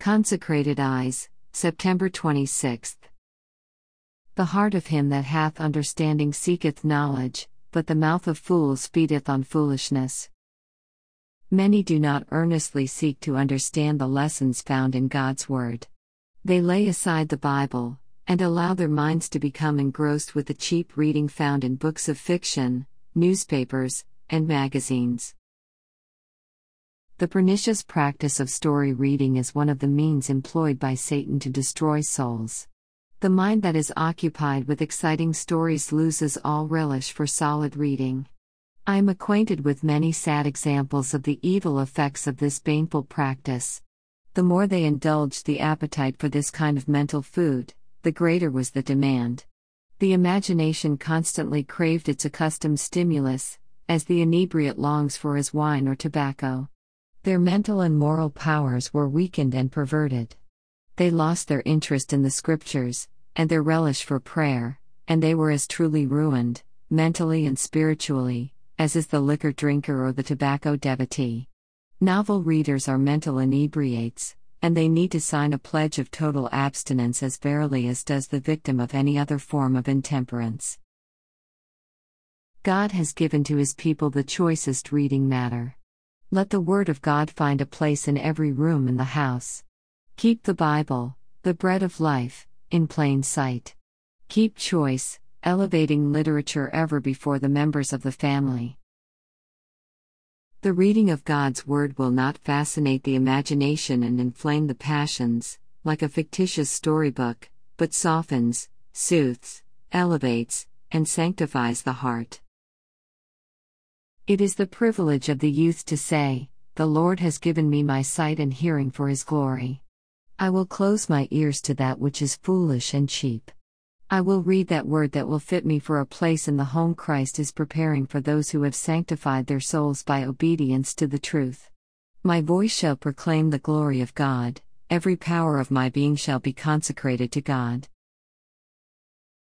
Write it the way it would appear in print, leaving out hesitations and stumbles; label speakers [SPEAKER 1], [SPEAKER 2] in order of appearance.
[SPEAKER 1] Consecrated Eyes, September 26. The heart of him that hath understanding seeketh knowledge, but the mouth of fools feedeth on foolishness. Many do not earnestly seek to understand the lessons found in God's Word. They lay aside the Bible, and allow their minds to become engrossed with the cheap reading found in books of fiction, newspapers, and magazines. The pernicious practice of story reading is one of the means employed by Satan to destroy souls. The mind that is occupied with exciting stories loses all relish for solid reading. I am acquainted with many sad examples of the evil effects of this baneful practice. The more they indulged the appetite for this kind of mental food, the greater was the demand. The imagination constantly craved its accustomed stimulus, as the inebriate longs for his wine or tobacco. Their mental and moral powers were weakened and perverted. They lost their interest in the Scriptures, and their relish for prayer, and they were as truly ruined, mentally and spiritually, as is the liquor drinker or the tobacco devotee. Novel readers are mental inebriates, and they need to sign a pledge of total abstinence as verily as does the victim of any other form of intemperance. God has given to His people the choicest reading matter. Let the Word of God find a place in every room in the house. Keep the Bible, the bread of life, in plain sight. Keep choice, elevating literature ever before the members of the family. The reading of God's Word will not fascinate the imagination and inflame the passions, like a fictitious storybook, but softens, soothes, elevates, and sanctifies the heart. It is the privilege of the youth to say, "The Lord has given me my sight and hearing for His glory. I will close my ears to that which is foolish and cheap. I will read that word that will fit me for a place in the home Christ is preparing for those who have sanctified their souls by obedience to the truth. My voice shall proclaim the glory of God, every power of my being shall be consecrated to God."